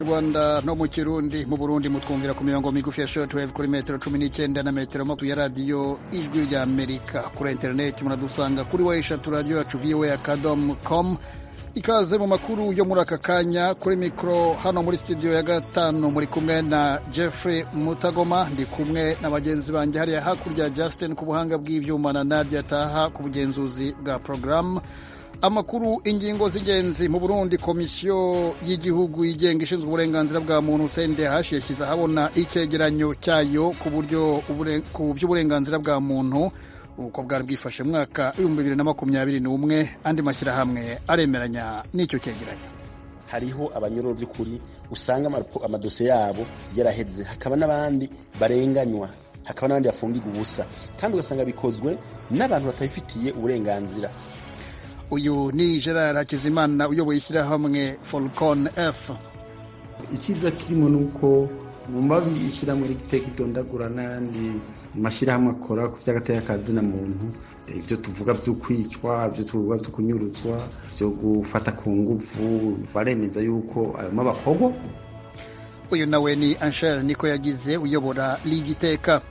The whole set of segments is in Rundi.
Rwanda no mu Kirundi, mu Burundi mutwumvira ku mirongo migufi ya shortwave kuri metero 19 na metero 20 ya radio Ijwi rya Amerika. Kuri internet munadusanga kuri wayishatu radio yacu voa.com. Ikaze mu makuru yo muri aka kanya. Kuri mikro hano muri studio ya gatanu muri kumwe na Jeffrey Mutagoma, ndi kumwe na bagenzi banjye hariya hakurya Justin ku buhanga bw'ivyuma na Nadia Taha ku bugenzuzi bwa program. Amakuru ingingo z'ingenzi mu Burundi. Komisiyo y'igihugu yigenga ishinzwe uburenganzira bwa muntu CNDH yashyize ahabona icyegeranyo cyayo ku by'uburenganzira bwa muntu uko bwari bwifashe mwaka 2021. Andi mashyirahamwe aremeranya n'icyo cyegeranyo. Hariho abanyororo by'ukuri usanga amadosiye yabo yaraheze, hakaba n'abandi barenganywa, hakaba n'abandi bafungirwa ubusa, kandi ugasanga bikozwe n'abantu batabifitiye uburenganzira. Uyu ni Gerard Hakizimana uyoboye ishyirahamwe Falcon F. Ikiza kirimo nuko mu mabi ishyirahamwe rigiteka idondagura n'andi mashyirahamwe akora ku by'agateka na muntu, ibyo tuvuga byo kwicwa, ibyo tuvuga byo kunyuruzwa, byo gufata ku ngufu, baremeza yuko ayo mabakogo. Uyu nawe ni Anshel niko yagize uyobora Ligiteka.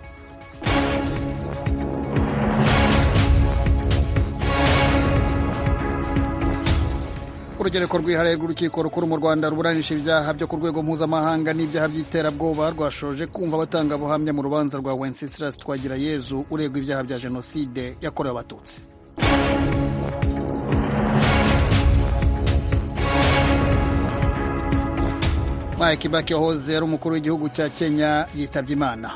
Urugereko rwihariye rw'urukiko rukuru mu Rwanda ruburanisha ibyaha byo ku rwego mpuzamahanga n'ibyaha by'iterabwoba rwashoje kumva abatangabuhamya mu rubanza rwa Wenceslas Twagirayezu uregwa ibyaha bya jenoside yakorewe Abatutsi. Mwai Kibaki wahoze ari umukuru w'igihugu cya Kenya yitabye Imana.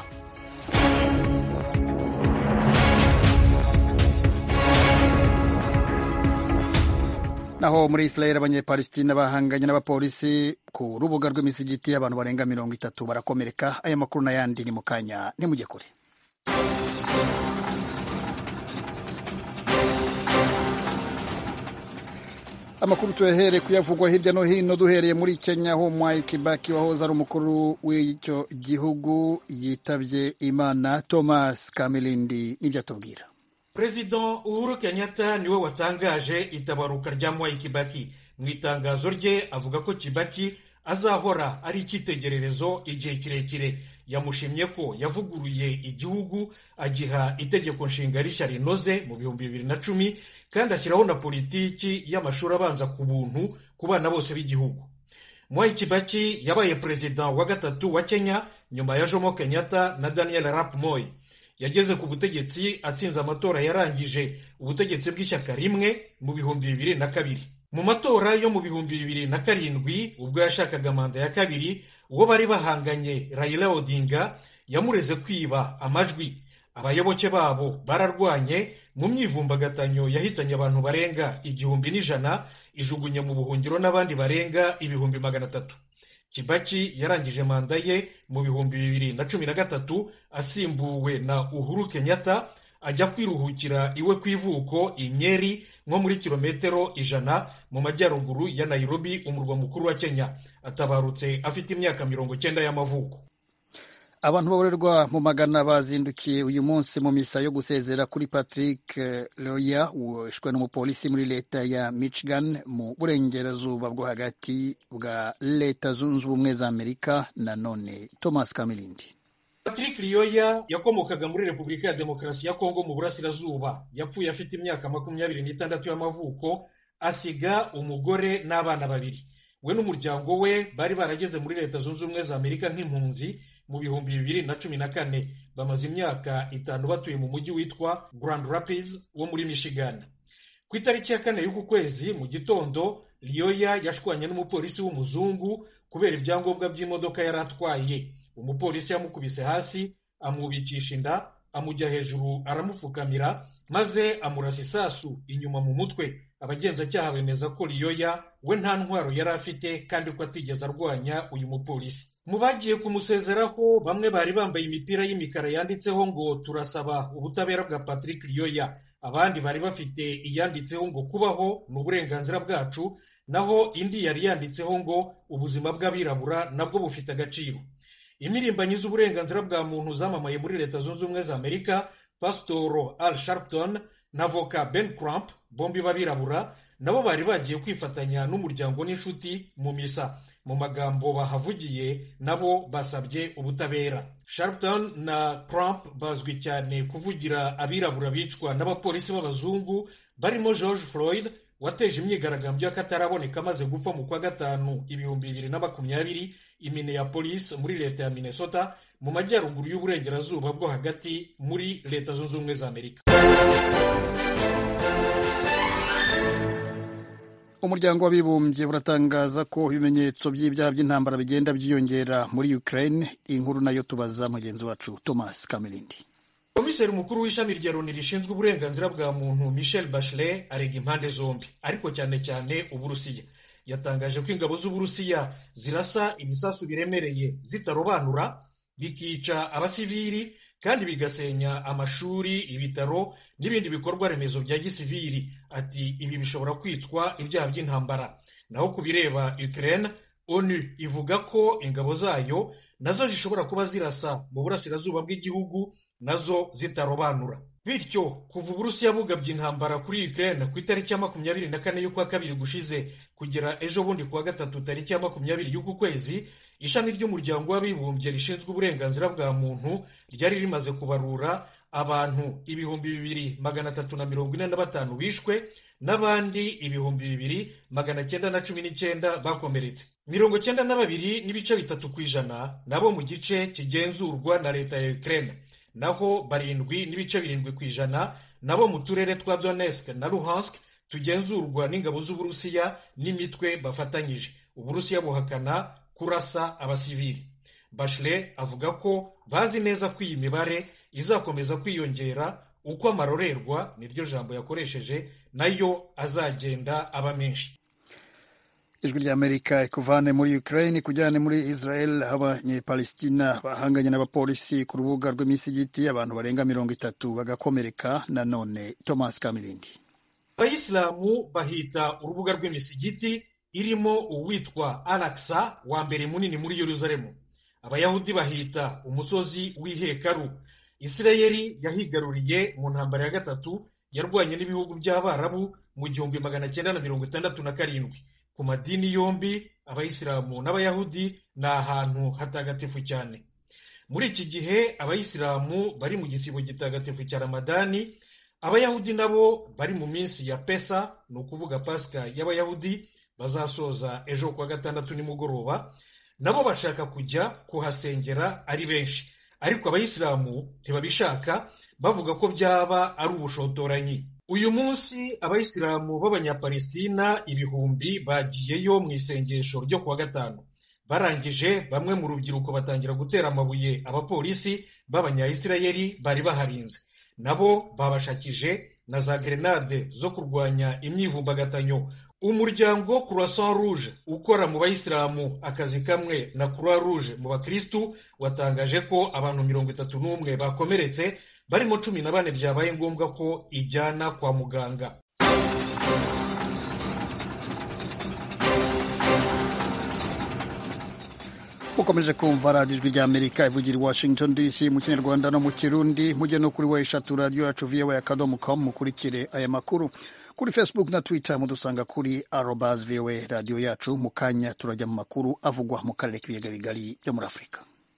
Naho muri Israel abanyepalestina bahanganye n'abapolisi ku rubuga rw'imisigiti, abantu barenga 30 barakomereka. Aya makuru n'ayandi ni mu kanya, nimujye kure. Amakuru tuyahere kuyavugwa hirya no hino, duhereye muri Kenya aho Mwai Kibaki wahoze ari umukuru w'icyo gihugu yitabye Imana. Thomas Kamilindi nibyo atubwira. Perezida Uhuru Kenyatta niwe watangaje itabaruka rya Mwai Kibaki. Mu itangazo rye avuga ko Kibaki azahora ari icyitegererezo igihe kirekire. Yamushimye ko yavuguruye igihugu, agiha itegeko nshinga rishya rinoze mu 2010, kandi ashyiraho na politiki y'amashuri abanza ku buntu ku bana bose b'igihugu. Mwai Kibaki yabaye perezida wa gatatu wa Kenya nyuma ya Jomo Kenyatta na Daniel Arap Moi. Yageze ku butegetsi atsinze amatora yarangije ubutegetsi bw'ishyaka rimwe mu 2002. Mu matora yo mu 2007 ubwo yashakaga manda ya kabiri, uwo bari bahanganye Raila Odinga yamureze kwiba amajwi. Abayoboke babo bararwanye mu myivumbagatanyo yahitanye abantu barenga 1,100, ijugunye mu buhungiro n'abandi barenga 300,000. Kibaki yarangije manda ye mu 2013 asimbuwe na Uhuru Kenyatta, ajya kwiruhukira iwe kwivuko i Nyeri nko muri kilometero 100 mu majyaruguru ya Nairobi, umurwa mukuru wa Kenya. Atabarutse afite imyaka 90 y'amavuko. Abantu baborerwa mu magana bazindukiye uyu munsi mu misa yo gusezera kuri Patrick Lyoya wishwe n'umupolisi muri leta ya Michigan mu burengerazuba bwo hagati bwa Leta Zunze Ubumwe za Amerika. Nanone Thomas Kamilindi. Patrick Lyoya yakomokaga muri Repubulika ya Demokarasi ya Kongo mu burasirazuba. Yapfuye afite imyaka 26 y'amavuko, asiga umugore n'abana 2. We n'umuryango we bari barageze muri Leta Zunze Ubumwe za Amerika nk'impunzi mu 2014. Bamaze imyaka 5 batuye mu mujyi witwa Grand Rapids wo muri Michigan. Ku itariki ya 4 y'uku kwezi mu gitondo, Lyoya yashwanye n'umupolisi w'umuzungu kubera ibyangombwa by'imodoka yari atwaye. Umupolisi yamukubise hasi, amwubikisha inda, amujya hejuru aramupfukamira, maze amurasa isasu inyuma mu mutwe. Abagenzacyaha bemeza ko Lyoya we nta ntwaro yari afite kandi ko atigeze arwanya uyu mupolisi. Mu bagiye kumusezeraho bamwe bari bambaye imipira y'imikara yanditseho ngo turasaba ubutabera bwa Patrick Lyoya. Abandi bari bafite iyanditseho ngo kubaho n'uburenganzira bwacu, naho indi yari yanditseho ngo ubuzima bw'abirabura nabwo bufite agaciro. Imirimbanyi z'uburenganzira bwa muntu zamamaye muri Leta Zunze Ubumwe za Amerika, Pastor Al Sharpton na Voka Ben Crump, bombi babirabura, nabo bari bagiye kwifatanya n'umuryango n'inshuti mu misa. mu magambo bahavugiye nabo basabye ubutabera. Sharpton na Trump bazwi cyane kuvugira abirabura bicwa n'abapolisi b'abazungu barimo George Floyd wateje imyigaragambyo y'akataraboneka amaze gupfa mu kwa gatanu 2020 i Minneapolis muri leta ya Minnesota mu majyaruguru y'uburengerazuba bwo hagati muri leta zunze ubumwe za Amerika. Umuryango w'abibumbye uratangaza ko ibimenyetso by'ibyaha by'intambara bigenda byiyongera muri Ukraine. Inkuru nayo tubaza mugenzi wacu Thomas Kamelindi. Komiseri mukuru w'ishami rya Loni rishinzwe uburenganzira bwa muntu Michelle Bachelet arega impande zombi, ariko cyane cyane Uburusiya. Yatangaje ko ingabo z'Uburusiya zirasa ibisasu biremereye zitarobanura, bikica abasivili kandi bigasenya amashuri, ibitaro n'ibindi bikorwa remezo bya gisivili. Ati ibi bishobora kwitwa ibyaha by'intambara. Naho kubireba Ukraine, ONU ivuga ko ingabo zayo nazo zishobora kuba zirasa mu burasirazuba bw'igihugu nazo zitarobanura. Bityo kuva Uburusiya bugabye intambara kuri Ukraine ku itariki ya 24 y'ukwa kabiri gushize kugera ejo bundi kuwa gatatu tariki ya 20 y'uku kwezi, ishami ry'umuryango w'abibumbye rishinzwe uburenganzira bwa muntu ryari rimaze kubarura abantu 2345 bishwe n'abandi 2919 bakomeretse. 92.3% nabo mu gice kigenzurwa na leta ya Ukraine, naho 7.7% nabo mu turere twa Donetsk na Luhansk tugenzurwa n'ingabo z'Uburusiya n'imitwe bafatanyije. Uburusiya buhakana kurasa abasivili. Bachelet avuga ko bazi neza ko iyi mibare izakomeza kwiyongera uko amarorerwa, niryo jambo yakoresheje, nayo azagenda aba menshi. Ijwi ry'Amerika ikuvane muri Ukraine kujyane muri Israel. Abanyepalestina bahanganye n'abapolisi ku rubuga rw'imisigiti, abantu barenga 30 bagakomereka. Nanone Thomas Kamirindi. Abayisilamu bahita urubuga rw'imisigiti irimo uwitwa Al-Aqsa wa mbere munini muri Yerusalemu. Abayahudi bahita umusozi w'ihekaru. Isirayeli yahigaruriye mu ntambara ya gatatu yarwanye n'ibihugu by'Abarabu mu 1967. Ku madini yombi, abayisilamu n'abayahudi, ni ahantu hatagatifu cyane. Muri iki gihe abayisilamu bari mu gisibo gitagatifu cya Ramadani, abayahudi nabo bari mu minsi ya Pesa, ni ukuvuga Pasika y'abayahudi, bazasoza ejo kwa gatandatu nimugoroba. Nabo bashaka kujya kuhasengera ari benshi, ariko abayisilamu ntibabishaka, bavuga ko byaba ari ubushotoranyi. Uyu munsi abayisilamu b'abanyapalestina 1000 bagiyeyo mu isengesho ryo kuwa gatanu. Barangije, bamwe mu rubyiruko batangira gutera amabuye abapolisi b'abanyayisirayeli bari baharinze. Nabo babashakije na za grenade zo kurwanya imyivumbagatanyo. Umuryango Croissant Rouge ukora mu bayisilamu akazi kamwe na Croix Rouge mu bakristu watangaje ko abantu 31 bakomeretse, barimo 14 byabaye ngombwa ko ijyana kwa muganga. Ukomeje kumva radiyo Ijwi ry'Amerika ivugira i Washington DC mu Kinyarwanda no mu Kirundi. Mujye no kuri weshatu radio yacu voa.com mukurikire aya makuru. Kuri Facebook na Twitter mudusanga kuri @voa radio yacu. Mu kanya turajya mu makuru avugwa mu karere k'ibiyaga bigari byo muri Afurika.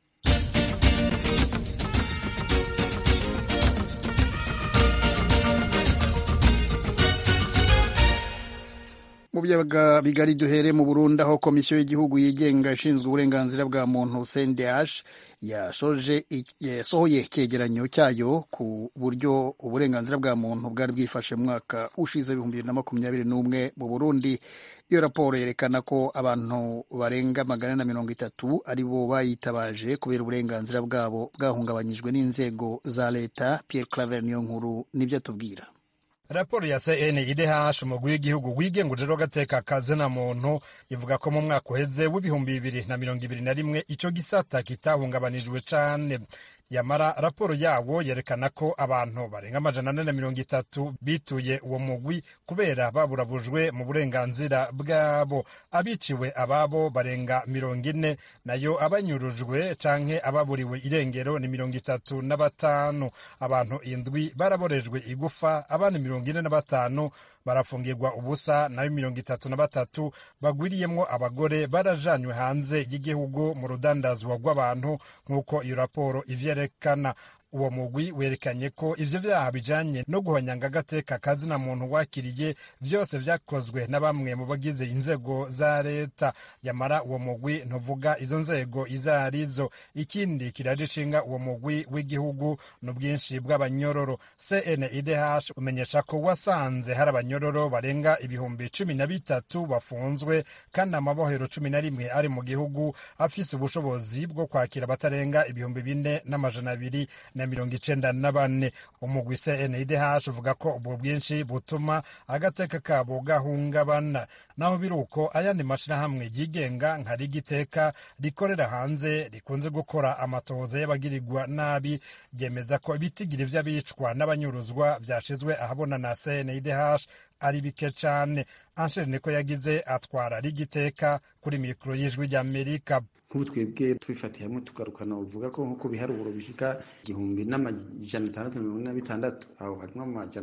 Mu biyaga bigari duhere mu Burundi, aho komisiyo y'igihugu yigenga ishinzwe uburenganzira bwa muntu CNDH yasohoye icyegeranyo cyayo ku buryo uburenganzira bwa muntu bwari bwifashe mu mwaka ushize 2021 mu Burundi. Iyo raporo yerekana ko abantu barenga 130 ari bo bayitabaje kubera uburenganzira bwabo bwahungabanyijwe n'inzego za leta. Pierre Claver niyo nkuru nibyo atubwira. Raporo ya CNIDH umugwi w'igihugu wigenga ujejwe agateka kazina muntu ivuga ko mu mwaka uheze w'2021 ico gisata kitahungabanijwe cane. Yamara raporo yawo yerekana ko abantu barenga 430 bituye uwo mugwi kubera baburabujwe mu burenganzira bwabo. Abiciwe ababo barenga 40, nayo abanyurujwe canke ababuriwe irengero ni 35. Abantu 7 baraborejwe igufa, abandi 45 barafungirwa ubusa, nayo 33 bagwiriyemwo abagore barajanywe hanze y'igihugu mu rudandazwa rw'abantu nk'uko iyo raporo ivyerekana. Uwo mugwi werekanye ko ivyo vyaha bijanye no guhonyanga agateka kazina muntu wakiriye vyose vyakozwe na bamwe mu bagize inzego za leta. Yamara uwo mugwi ntuvuga izo nzego izo arizo. Ikindi kiraje ishinga uwo mugwi w'igihugu n'ubwinshi bw'abanyororo. CNIDH umenyesha ko wasanze hari abanyororo barenga 13,000 bafunzwe kandi amabohero 11 ari mu gihugu afise ubushobozi bwo kwakira abatarenga 4,294. Umugwi CNIDH uvuga ko ubwo bwinshi butuma agateka kabo gahungabana. Naho biruko ayandi mashirahamwe yigenga nka Rigiteka rikorera hanze rikunze gukora amatohoza y'abagirirwa nabi ryemeza ko ibitigiri vy'abicwa n'abanyuruzwa vyashizwe ahabona na CNIDH ari bike cane. Anshere niko yagize atwara Rigiteka kuri mikro y'Ijwi ry'Amerika. nk'ubu twebwe tubifatiye hamwe tugarukana uvuga ko nk'uko biharuro bishika 1,646 aho harimo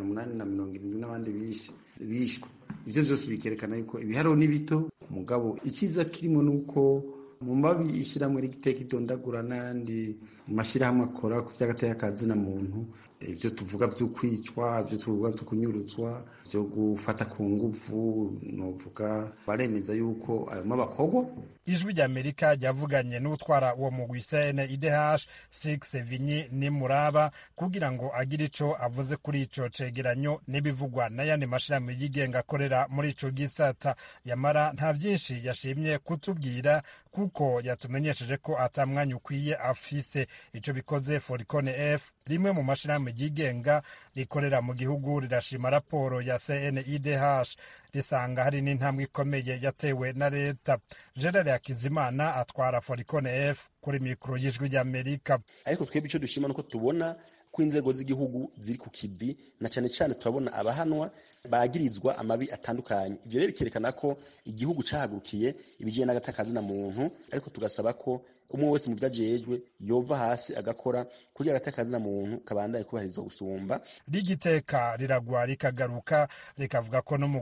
870 n'abandi bishwe. Ivyo vyose bikerekana yuko ibiharuro ni bito, mugabo ikiza kirimo nuko mu mabi ishiramwe Rigiteka idondagura n'andi mashirahamwe akora ku vy'agateka kazina muntu, ivyo tuvuga vyo kwicwa, ivyo tuvuga vyo kunyuruzwa, vyo gufata ku nguvu, novuga baremeza yuko ayo mabakorwa. Ijwi ry'Amerika ryavuganye n'utwara uwo mugwi CNIDH Six Vinyi Nimuraba kugira ngo agire ico avuze kuri ico cegeranyo n'ibivugwa n'ayandi mashirahamwe yigenga akorera muri ico gisata. Yamara nta vyinshi yashimye kutubwira kuko yatumenyesheje ko atamwanya ukwiye afise. Ico bikoze Foricone F, rimwe mu mashirahamwe yigenga rikorera mu gihugu, rirashima raporo ya CNIDH risanga hari n'intambwe ikomeye yatewe na leta. Gerard Hakizimana atwara Foricone F kuri mikro y'Ijwi ry'Amerika. Ariko twebwe ico dushima nuko tubona ko inzego z'igihugu ziri ku kivi, na cyane cyane turabona abahanwa bagirizwa amabi atandukanye. Ivyo rero bikerekana ko igihugu cahagurukiye ibijanye n'agataka kazina muntu, ariko tugasaba ko umwe wese mu vyajejwe yova hasi agakora kugira agataka kazina muntu kabandaye kubahirizwa gusumba. Rigiteka riragwa rikagaruka rikavuga ko no mu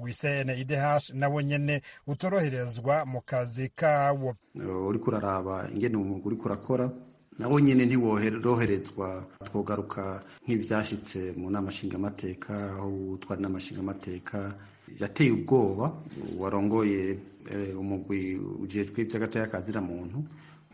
CNIDH nabo nyene utoroherezwa mu kazi kawo. Uriko uraraba ingene umugwi uriko urakora, nabo nyene ntiworoherezwa. Twogaruka nk'ivyashitse mu nama nshingamateka, aho utwara inama nshingamateka yateye ubwoba warongoye umugwi ujejwe ivy'agateka kazina muntu.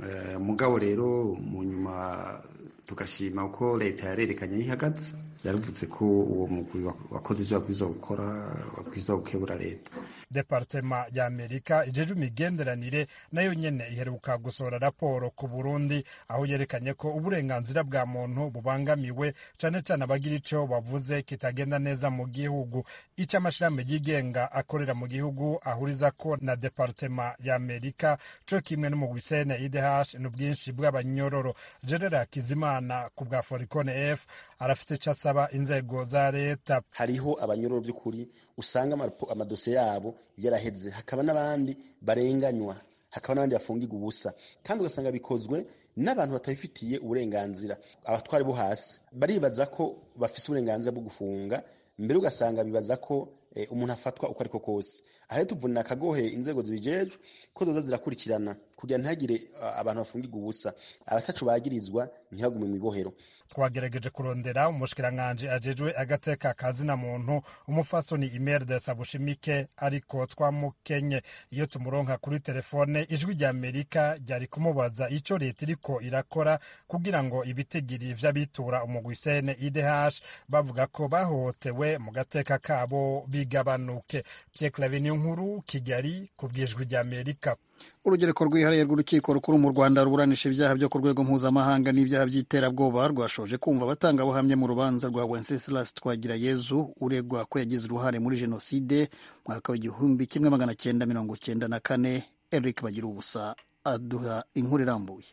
Mugabo rero mu nyuma tugashima ko leta yarerekanye yihagaze, yaruvuze ko uwo mugwi wakoze ivyo wabwiza gukora, wabwiza gukebura leta. Departema ya Amerika ijeje imigenderanire nayo nyene iheruka gusohora raporo ku Burundi, aho yerekanye ko uburenganzira bwa muntu bubangamiwe, cane cane abagira ico bavuze kitagenda neza mu gihugu. Ica amashirahamwe yigenga akorera mu gihugu ahuriza ko na Departema ya Amerika co kimwe no mu CNIDH n'ubwinshi bw'abanyororo. Gerard Hakizimana ku bwa Foricone F arafite ico asaba inzego za leta. Hariho abanyororo by'ukuri usanga amadosiye yabo yaraheze, hakaba n'abandi barenganywa, hakaba n'abandi bafungirwa ubusa, kandi ugasanga bikozwe n'abantu batabifitiye uburenganzira. Abatwari bo hasi baribaza ko bafise uburenganzira bwo gufunga, mbere ugasanga bibaza ko umuntu afatwa uko ariko kose. Aho tuvunira akagohe inzego zibijejwe ko zoza zirakurikirana kugira ntihagire abantu bafungirwa ubusa, abatacu bagirizwa ntihagume mu ibohero. Twagerageje kurondera umushikiranganje ajejwe agateka kazina muntu umufasoni Imelda Sabushimike, ariko twamukenye. Iyo tumuronka kuri telefone Ijwi ry'Amerika ryari kumubaza ico leta iriko irakora kugira ngo ibitigiri vy'abitura umugwi CNIDH bavuga ko bahohotewe mu gateka kabo bigabanuke. Pierre Claver Nkuru, Kigali, ku bw'Ijwi ry'Amerika. Urugereko rwihariye rw'urukiko rukuru mu Rwanda ruburanisha ibyaha byo ku rwego mpuzamahanga n'ibyaha by'iterabwoba rwashoje kumva abatangabuhamya mu rubanza rwa Wenceslas Twagirayezu uregwa ko yagize uruhare muri jenoside mwaka w'1994. Eric Bagirubusa aduha inkuru irambuye.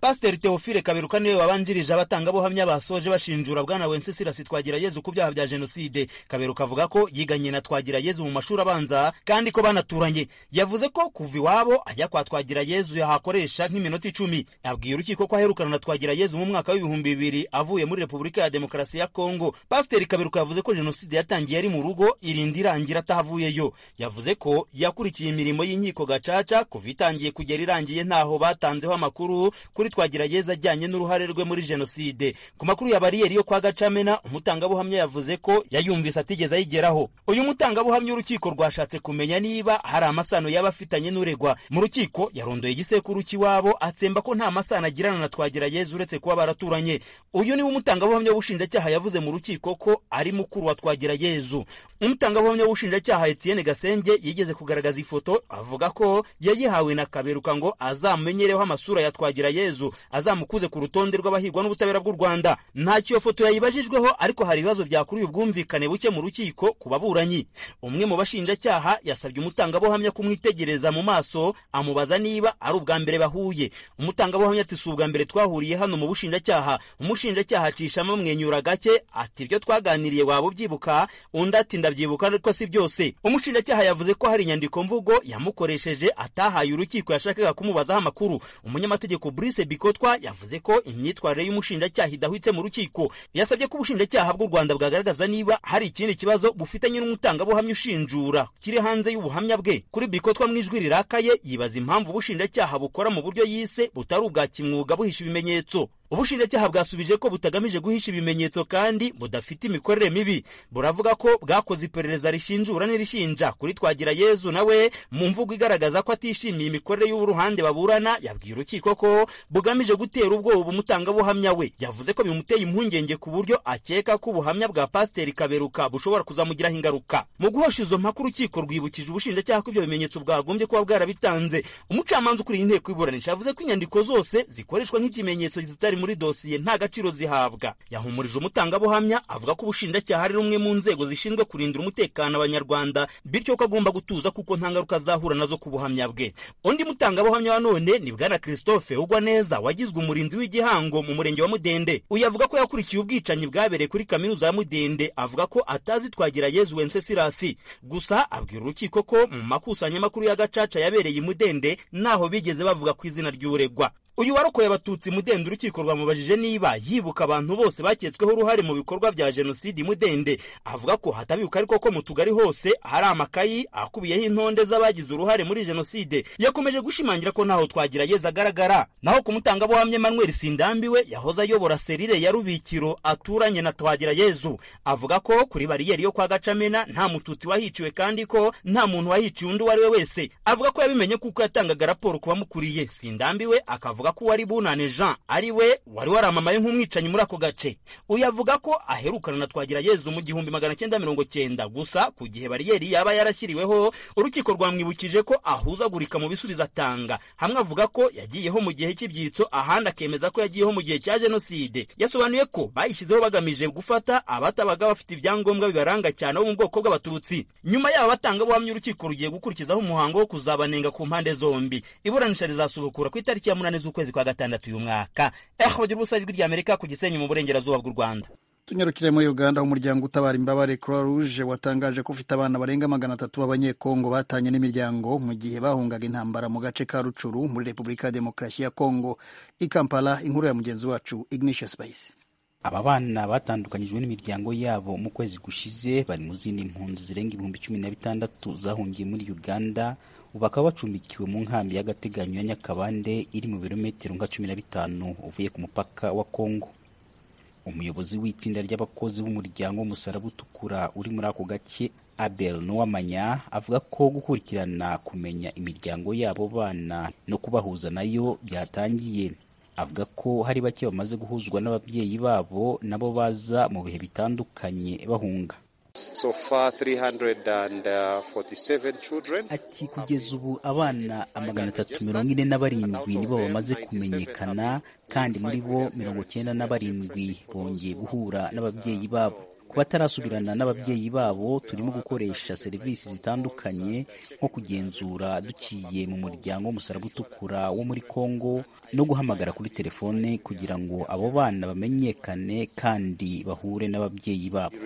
Pasiteri Theophile Kaberuka niwe wabanjirije abatangabuhamya basoje bashinjura bwana Wenceslas Twagirayezu ku byaha bya jenoside. Kaberuka avuga ko yiganye na Twagirayezu mu mashuri abanza kandi ko banaturanye. Yavuze ko kuva iwabo ajya kwa Twagirayezu yahakoresha nk'iminota 10. Abwiye urukiko ko aherukana na Twagirayezu mu mwaka w'2000 avuye muri Repubulika ya Demokarasi ya Kongo. Pasiteri Kaberuka yavuze ko jenoside yatangiye ari mu rugo irindi irangira atahavuyeyo. Yavuze ko yakurikiye imirimo y'inkiko gacaca kuva itangiye kugera irangiye ntaho batanzeho amakuru kuri Twagirayezu ajyanye n'uruhare rwe muri jenoside. Ku makuru ya bariyeri yo kwa Gacamena, umutangabuhamya yavuze ko yayumvise atigeze ayigeraho. Uyu mutangabuhamya urukiko rwashatse kumenya niba hari amasano yaba afitanye n'uregwa. Mu rukiko yarondoye igisekuru cy'iwabo atsemba ko nta masano agirana na Twagirayezu uretse kuba baraturanye. Uyu niwe umutangabuhamya w'ubushinjacyaha yavuze mu rukiko ko ari mukuru wa Twagirayezu. Umutangabuhamya w'ubushinjacyaha Etienne Gasenge yigeze kugaragaza ifoto avuga ko yayihawe na Kaberuka ngo azamenyereho amasura ya Twagirayezu azamukuze ku rutonde rw'abahigwa n'ubutabera bw'u Rwanda. Ntacyo foto yayibajijweho, ariko hari ibibazo byakuriye ubwumvikane buke mu rukiko ku baburanyi. Umwe mu bashinjacyaha yasabye umutangabuhamya kumwitegereza mu maso amubaza niba ari ubwa mbere bahuye. Umutangabuhamya ati si ubwa mbere twahuriye hano mu bushinjacyaha. Umushinjacyaha acishamo mwenyura gake ati ibyo twaganiriye waba ubyibuka? Undi ati ndabyibuka ariko si byose. Umushinjacyaha yavuze ko hari inyandiko mvugo yamukoresheje atahaye urukiko yashakaga kumubazaho amakuru. Umunyamategeko Brice Bikotwa yavuze ko imyitwarire y'umushinjacyaha idahwitse mu rukiko. Yasabye ko ubushinjacyaha bw'u Rwanda bwagaragaza niba hari ikindi kibazo bufitanye n'umutangabuhamya ushinjura kiri hanze y'ubuhamya bwe. Kuri Bikotwa mu ijwi rirakaye yibaza impamvu ubushinjacyaha bukora mu buryo yise butari ubwa kimwuga buhisha ibimenyetso. Ubushinjacyaha bwasubije ko butagamije guhisha ibimenyetso kandi budafite imikorere mibi. Buravuga ko bwakoze iperereza rishinjura n'irishinja kuri Twagirayezu, nawe mu mvugo igaragaza ko atishimiye imikorere y'uruhande baburana yabwiye urukiko ko bugamije gutera ubwoba umutangabuhamya we. Yavuze ko bimuteye impungenge ku buryo akeka ko ubuhamya bwa Pasiteri Kaberuka bushobora kuzamugiraho ingaruka. Mu guhosha izo mpaka urukiko rwibukije ubushinjacyaha ko ibyo bimenyetso bwagombye kuba bwarabitanze. Umucamanza ukuriye inteko iburanisha yavuze ko inyandiko zose zikoreshwa nk'ikimenyetso zitari muri dosiye nta gaciro zihabwa. Yahumurije umutangabuhamya avuga ko ubushinjacyaha ari rumwe mu nzego zishinzwe kurindira umutekano abanyarwanda, bityo ko agomba gutuza kuko nta ngaruka azahura nazo ku buhamya bwe. Undi mutangabuhamya wa none ni bwana Christophe Ugwaneza wagizwe umurinzi w'igihango mu murenge wa Mudende. Uyu avuga ko yakurikiye ubwicanyi bwabereye kuri kaminuza ya Mudende. Avuga ko atazi Twagirayezu Wenceslas, gusa abwira urukiko ko mu makusanyamakuru ya gacaca yabereye i Mudende naho bigeze bavuga ku izina ry'uregwa. Uyu warokoye abatutsi Mudende urukiko rwamubajije niba yibuka abantu bose baketsweho uruhare mu bikorwa bya jenoside Mudende. Avuga ko hatabibuka ariko ko mu tugari hose hari amakayi akubiyeho intonde z'abagize uruhare muri jenoside. Yakomeje gushimangira ko naho Twagirayezu agaragara. Naho ku mutangabuhamya Emmanuel Sindambiwe yahoze ayobora serire ya Rubikiro aturanye na Twagirayezu. Avuga ko kuri bariyeri yo kwa Gacamena nta mututsi wahiciwe kandi ko nta muntu wahiciye undi wari we wese. Avuga ko yabimenye kuko yatangaga raporo ku bamukuriye. Sindambiwe akavuga ko wari Bunane Jean ari we wari waramamaye nk'umwicanyi muri ako gace. Uyu avuga ko aherukana na Twagirayezu mu 1990, gusa ku gihe bariyeri yaba yarashyiriweho urukiko rwamwibukije ko ahuzagurika mu bisubizo atanga. Hamwe avuga ko yagiyeho mu gihe cy'ibyitso, ahandi akemeza ko yagiyeho mu gihe cya jenoside. Yasobanuye ko bayishyizeho bagamije gufata abatabaga bafite ibyangombwa bibaranga cyane bo mu bwoko bw'abatutsi. Nyuma yabo batangabuhamya urukiko rugiye gukurikizaho umuhango wo kuzabanenga ku mpande zombi. Iburanisha rizasubukura ku itariki ya 8 z'ukwezi kwa gatandatu uyu mwaka. Bagira ubusa ijwi ry'Amerika ku Gisenyi mu burengerazuba bw'u Rwanda. Tunyarukire muri Uganda, umuryango utabara imbabare Croix Rouge watangaje ko ufite abana barenga 300 b'abanyekongo batanye n'imiryango mu gihe bahungaga intambara mu gace ka Rucuru muri Repubulika ya Demokarasi ya Kongo. I Kampala, inkuru ya mugenzi wacu Ignatius Baisi. Aba bana batandukanyijwe n'imiryango yabo mu kwezi gushize bari mu zindi mpunzi zirenga 16,000 zahungiye muri Uganda. Bakaba bacumbikiwe mu nkambi y'agateganyo ya Nyakabande iri mu birometero nka 15 uvuye ku mupaka wa Kongo. Umuyobozi w'itsinda ry'abakozi b'umuryango w'umusaraba utukura uri muri ako gace, Abel Nowamanya, avuga ko gukurikirana kumenya imiryango yabo bana no kubahuza nayo byatangiye. Avuga ko hari bake bamaze guhuzwa n'ababyeyi babo nabo baza mu bihe bitandukanye bahunga. So far 347 children. Ati kugeza ubu abana 347 nibo bamaze kumenyekana, kandi muri bo 97 bongeye guhura n'ababyeyi babo. ku batarasubirana n'ababyeyi babo turimo gukoresha serivisi zitandukanye nko kugenzura duciye mu muryango w'umusaraba utukura wo muri Kongo no guhamagara kuri telefone kugira ngo abo bana bamenyekane kandi bahure n'ababyeyi babo.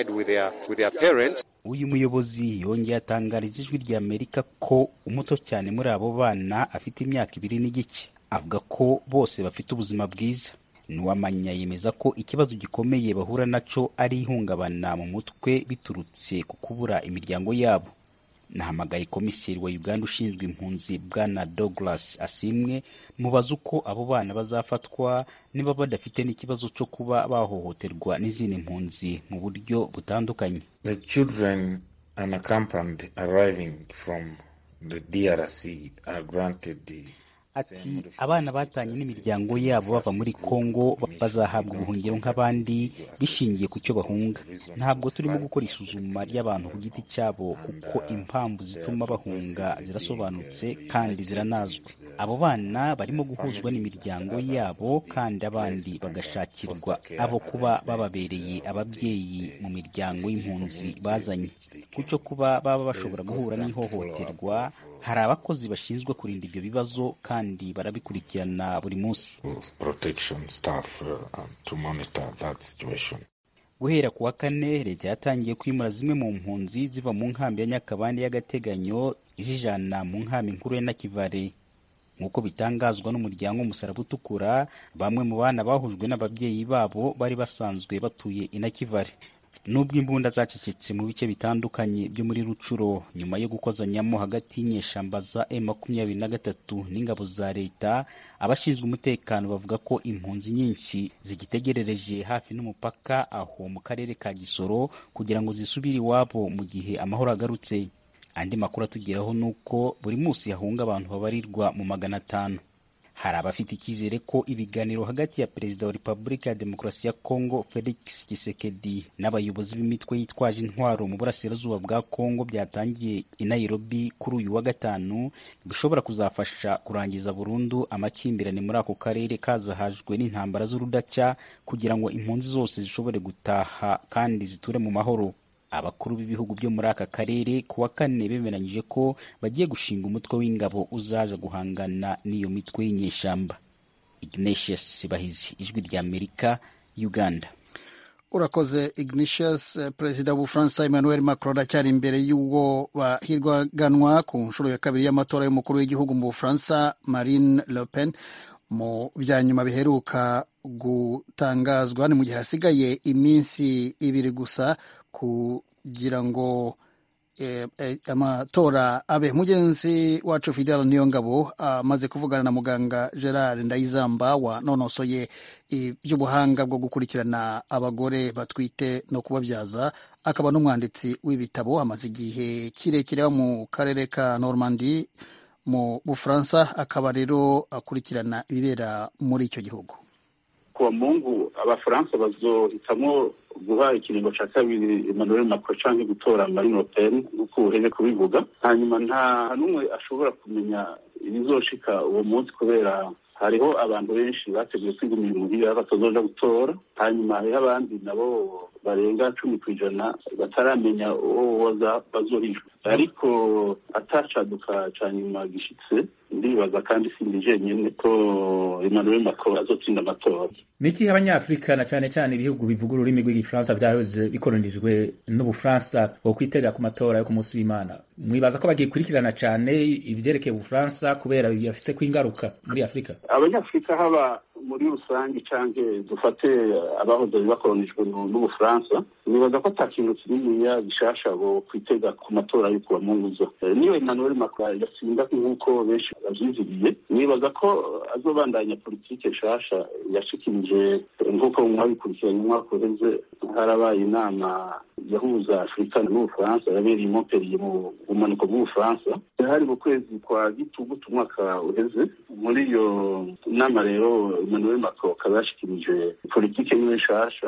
Uyu muyobozi yongeye atangariza Ijwi ry'Amerika ko umuto cyane muri abo bana afite imyaka 2 n'igice. Avuga ko bose bafite ubuzima bwiza. Nuwamanya yemeza ko ikibazo gikomeye bahura naco ari ihungabana mu mutwe biturutse ku kubura imiryango yabo. Nahamagaye komiseri wa Uganda ushinzwe impunzi Bwana Douglas Asimwe mubaza uko abo bana bazafatwa niba badafite n'ikibazo cyo kuba bahohoterwa n'izindi mpunzi mu buryo butandukanye. The children unaccompanied arriving from the DRC are granted Ati abana batanye n'imiryango yabo bava muri Kongo bazahabwa ubuhungiro nk'abandi bishingiye ku cyo bahunga. Ntabwo turimo gukora isuzuma ry'abantu ku giti cyabo kuko impamvu zituma bahunga zirasobanutse kandi ziranazwe. Abo bana barimo guhuzwa n'imiryango yabo kandi abandi bagashakirwa abo kuba bababereye ababyeyi mu miryango y'impunzi bazanye. Kucyo kuba baba bashobora guhura n'ihohoterwa, hari abakozi bashinzwe kurinda ibyo bibazo kandi barabikurikirana buri munsi. Guhera ku wa kane leta yatangiye kwimura zimwe mu mpunzi ziva mu nkambi ya Nyakabande y'agateganyo izijana mu nkambi nkuru ya Nakivale. Nk'uko bitangazwa n'umuryango w'umusaraba utukura, bamwe mu bana bahujwe n'ababyeyi babo bari basanzwe batuye i Nakivale. Nubwo imbunda zacecetse mu bice bitandukanye byo muri Rucuro nyuma yo gukozanyamo hagati y'inyeshamba za M23 n'ingabo za leta, abashinzwe umutekano bavuga ko impunzi nyinshi zigitegerereje hafi n'umupaka aho mu karere ka Gisoro kugira ngo zisubire iwabo mu gihe amahoro agarutse. Andi makuru atugeraho nuko buri munsi hahunga abantu babarirwa mu 500. Hari abafite icyizere ko ibiganiro hagati ya Perezida wa Repubulika ya Demokarasi ya Kongo Felix Tshisekedi n'abayobozi b'imitwe yitwaje intwaro mu burasirazuba bwa Kongo byatangiye i Nairobi kuri uyu wa gatanu bishobora kuzafasha kurangiza burundu amakimbirane muri ako karere kazahajwe n'intambara z'urudaca kugira ngo impunzi zose zishobore gutaha kandi ziture mu mahoro. Abakuru b'ibihugu byo muri aka karere ku wa kane bemeranyije ko bagiye gushinga umutwe w'ingabo uzaje guhangana n'iyo mitwe y'inyeshamba. Ignatius Bahizi, Ijwi ry'Amerika, Uganda. Urakoze Ignatius. Perezida w'Ubufaransa Emmanuel Macron acyari imbere y'uwo bahirwaganwa ku nshuro ya kabiri y'amatora y'umukuru w'igihugu mu Bufaransa Marine Le Pen mu byanyuma biheruka gutangazwa ni mu gihe hasigaye iminsi 2 gusa kugira ngo amatora abe. Mugenzi wacu Fidel Niyongabo amaze kuvugana na muganga Gerard Ndayizamba wanonosoye iby'ubuhanga bwo gukurikirana abagore batwite no kubabyaza, akaba n'umwanditsi w'ibitabo. Amaze igihe kirekire mu karere ka Normandie mu Bufaransa, akaba rero akurikirana ibibera muri icyo gihugu. Kuwa Mungu abafaransa bazohitamo guha ikiringo ca kabiri Emmanuel Macron canke gutora Marine Le Pen uko uheje kubivuga. Hanyuma nta numwe ashobora kumenya ibizoshika uwo munsi kubera hariho abantu benshi bateguye kwigumira imuhira batazoja gutora. Hanyuma hariho abandi nabo barenga 10% bataramenya uwo bazohijwe. Ariko atacaduka canyuma gishitse ndibaza kandi sindi jenyene ko Emmanuel Macron azotsinda amatora. Niki abanyafrika na cyane cyane ibihugu bivuga ururimi rw'igifaransa byahoze bikolonijwe n'Ubufaransa wo kwitega ku matora yo ku munsi w'Imana, mwibaza ko bagiye kurikirana cyane ibyerekeye Ubufaransa kubera biyafise kwingaruka muri Afrika? Abanyafrika haba muri rusange canke dufate abahoze bakolonijwe n'Ubufaransa, nibaza ko atakintu kininiya gishasha bo kwitega ku matora yo kuwa Munguza. Niyo Emmanuel Macron yasinda nk'uko benshi bavyiziriye, nibaza ko azobandanya politike nshasha yashikirije nk'uko mwabikurikiranye umwaka uheze. Harabaye inama yahuza Afrika n'Ubufaransa yabereye i Montpellier mu bumanuko bw'Ubufaransa, hari mu kwezi kwa Gitugutu umwaka uheze. Muri iyo nama rero Emmanuel Macron akaba yashikirije politike yiwe nshasha ku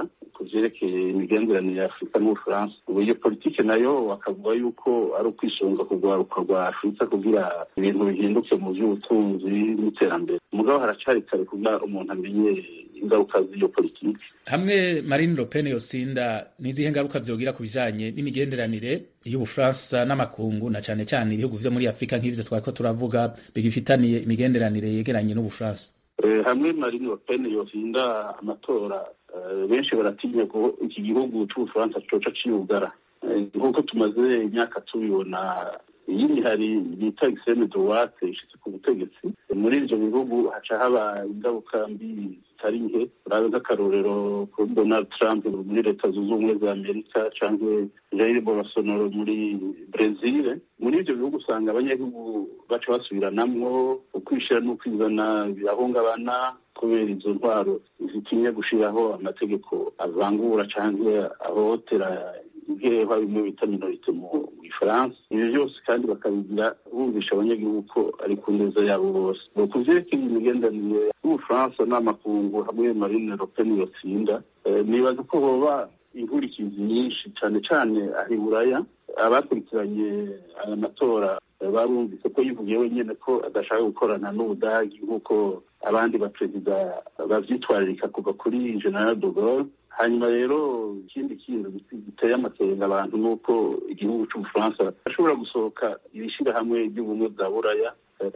vyerekeye imigenderanire ya Afurika n'Ubufaransa. Ubu iyo politike nayo akavuga yuko ari ukwisunga kugwaruka rwa Afurika kugira ibintu bihinduke mu vy'ubutunzi n'iterambere. Mugabo haracari kare kugira umuntu amenye ingaruka z'iyo politike. Hamwe Marine Le Pen yosinda, nizihe ngaruka vyogira ku bijanye n'imigenderanire y'Ubufaransa n'amakungu na cane cane ibihugu vyo muri Afurika nk'ivyo twako turavuga bigifitaniye imigenderanire yegeranye n'Ubufaransa? Hamwe Marine Le Pen yosinda amatora, benshi baratinya ko iki gihugu c'Ubufaransa coca ciyugara. Nk'uko tumaze imyaka tubibona, iyi hari bita extreme droite ishitse ku butegetsi. Muri ivyo bihugu haca haba ingaruka mbi zitari nke. Urabe nk'akarorero kuri Donald Trump muri Leta Zunze Ubumwe za Amerika canke Jair Bolsonaro muri Brazil. Muri ivyo bihugu usanga abanyagihugu baca basubiranamwo, ukwishira n'ukwizana birahungabana kubera izo ntwaro zitinya gushiraho amategeko avangura canke ahohotera nk'eho bimwe bita minorite mu Gifaransa. Ibyo byose kandi bakabigira bumvisha abanyagihugu ko ari ku neza yabo bose. Ku vyerekeye imigenderanire y'Ubufaransa n'amakungu, hamwe Marine Le Pen yotsinda, nibaza ko hoba inkurikizi nyinshi cane cane aho i Buraya. Abakurikiranye aya matora barumvise ko yivugiye wenyene ko adashaka gukorana n'Ubudagi nk'uko abandi baperezida bavyitwaririka kuva kuri General de Gaulle. Hanyuma rero ikindi kintu giteye amakenga abantu nuko igihugu c'Ubufaransa ashobora gusohoka ibishirahamwe ry'ubumwe bwa Buraya,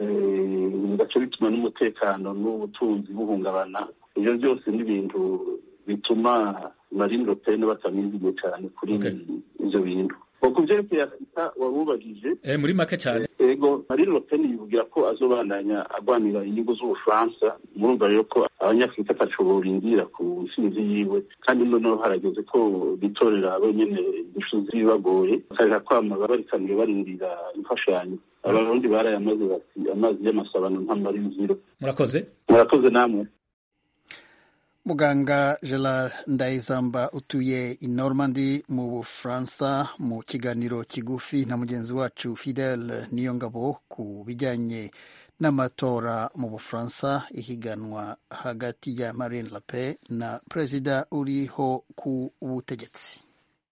bigaca bituma n'umutekano n'ubutunzi buhungabana. Ivyo byose ni ibintu bituma Marine Le Pen batamizigiye cyane kuri ivyo bintu. Ku vyerekeye Afurika wabubagije, muri make cyane, ego Marine Le Pen yivugira ko azobandanya agwanira inyungu z'Ubufaransa. Murumva rero ko abanyafurika ataco borindira ku ntsinzi yiwe, kandi noneho harageze ko bitorera bonyene inyishu zibagoye, bakareka kwama barikaniye barindira imfashanyo. Abarundi barayamaze bati amazi y'amasabano ntamara imviro. Murakoze namwe. Muganga Gerard Ndayizamba utuye i Normandie mu Bufaransa, mu kiganiro kigufi na mugenzi wacu Fidel Niyongabo ku bijyanye n'amatora mu Bufaransa, ihiganwa hagati ya Marine Le Pen na perezida uriho ku butegetsi.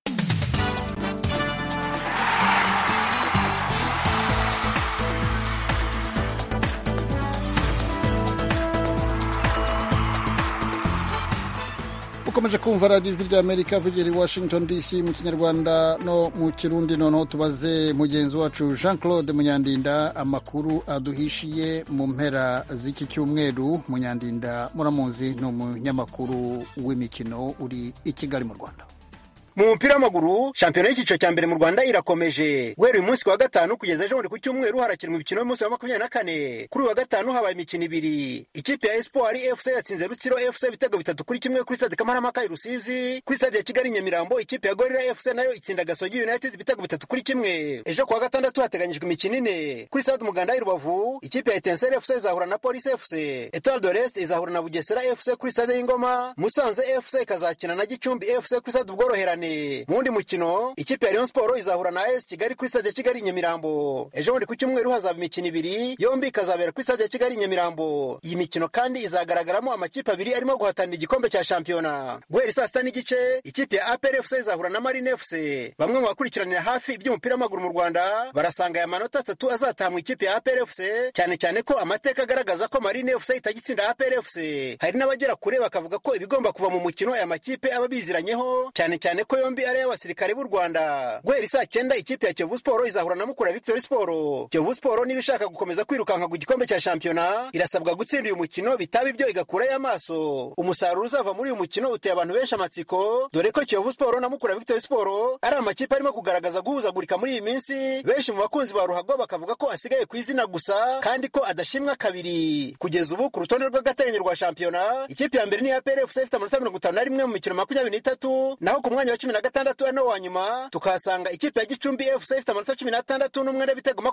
ukomeje kumva radiyo ijwi ry'Amerika avugira i Washington DC mu kinyarwanda no mu kirundi. Noneho tubaze mugenzi wacu Jean Claude Munyandinda amakuru aduhishiye mu mpera z'iki cyumweru. Munyandinda muramuzi, ni umunyamakuru w'imikino uri i Kigali mu Rwanda. Mu mupira w'amaguru, shampiyona y'icyiciro cya mbere mu Rwanda irakomeje. Guhera uyu munsi wa gatanu kugeza ejo ku cyumweru harakinwa imikino y'umunsi wa 24. Kuri wa gatanu habaye imikino ibiri. Ikipe ya Espoir FC yatsinze Rutsiro FC ibitego 3-1 kuri stade Kamarampaka i Rusizi. Kuri stade ya Kigali Nyamirambo, ikipe ya Gorilla FC nayo itsinda Gasogi United ibitego 3-1. Ejo ku wa gatandatu hateganyijwe imikino ine. Kuri stade Umuganda i Rubavu, ikipe ya Etincelle FC izahura na Police FC. Etoile de l'Est izahura na Bugesera FC kuri stade y'Ingoma. Musanze FC ikazakina na Gicumbi FC kuri stade Ubworoherane. Mundi mukino, ikipe ya Rayon Sport izahura na AS Kigali kuri stade ya Kigali Nyamirambo. Ejo ku cyumweru hazaba imikino ibiri, yombi ikazabera kuri stade ya Kigali Nyamirambo. Iyi mikino kandi izagaragaramo amakipe abiri arimo guhatanira igikombe cya shampiyona. Guhera saa 6 n'igice, ikipe ya APR FC izahura na Marine FC. Bamwe mu bakurikiranira hafi iby'umupira w'amaguru mu Rwanda barasanga aya manota 3 azataha mu ikipe ya APR FC, cyane cyane ko amateka agaragaza ko Marine FC itagitsinda APR FC. Hari n'abagera kure bakavuga ko ibigomba kuva mu mukino aya makipe aba biziranyeho, cyane cyane ko yombi ari y'abasirikare b'u Rwanda. Guhera saa 9 ikipe ya Kiyovu Sport izahura na Mukura Victory Sport. Kiyovu Sport niba ishaka gukomeza kwirukanka ku gikombe cya shampiyona irasabwa gutsinda uyu mukino, bitaba ibyo igakura y'amaso. Umusaruro uzava muri uyu mukino uteye abantu benshi amatsiko, dore ko Kiyovu Sport na Mukura Victory Sport ari amakipe arimo kugaragaza guhuzagurika muri iyi minsi. Benshi mu bakunzi ba ruhago bakavuga ko asigaye ku izina gusa kandi ko adashimwa kabiri. Kugeza ubu ku rutonde rw'agateganyo rwa shampiyona, ikipe ya mbere ni APR FC ifite amanota 51 mu mikino 23, naho ku mwanya wa 16 ano wa nyuma tukahasanga ikipe ya Gicumbi FC ifite amanota 16 n'umwe n'ibitego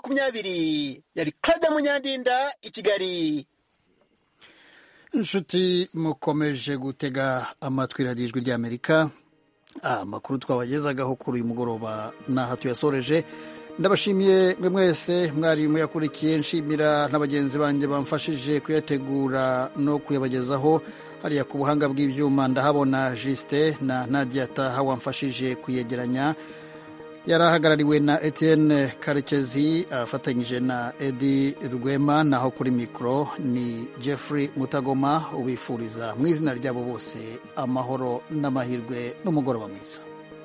20. Yari Claude Munyandinda i Kigali. Inshuti mukomeje gutega amatwi radiyo ijwi ry'Amerika. Amakuru twabagezagaho kuri uyu mugoroba n'aha tuyasoreje. ndabashimiye mwe mwese mwari muyakurikiye, nshimira n'abagenzi banjye bamfashije kuyategura no kuyabagezaho. Hariya ku buhanga bw'ibyuma ndahabona Justin na Nadia Taha wamfashije kuyegeranya, yarahagarariwe na Etienne Karekezi afatanyije na Edi Rwema, naho kuri mikoro ni Jeffrey Mutagoma ubifuriza mu izina ryabo bose amahoro n'amahirwe n'umugoroba mwiza.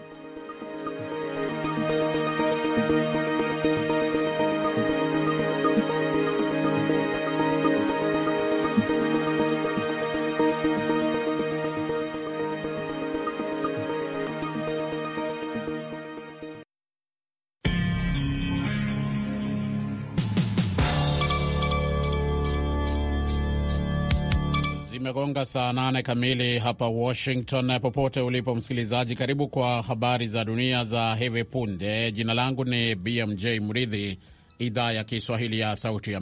Zimegonga saa 8 kamili hapa Washington. Popote ulipo msikilizaji, karibu kwa habari za dunia za hivi punde. Jina langu ni BMJ Mridhi, idhaa ya Kiswahili ya Sauti ya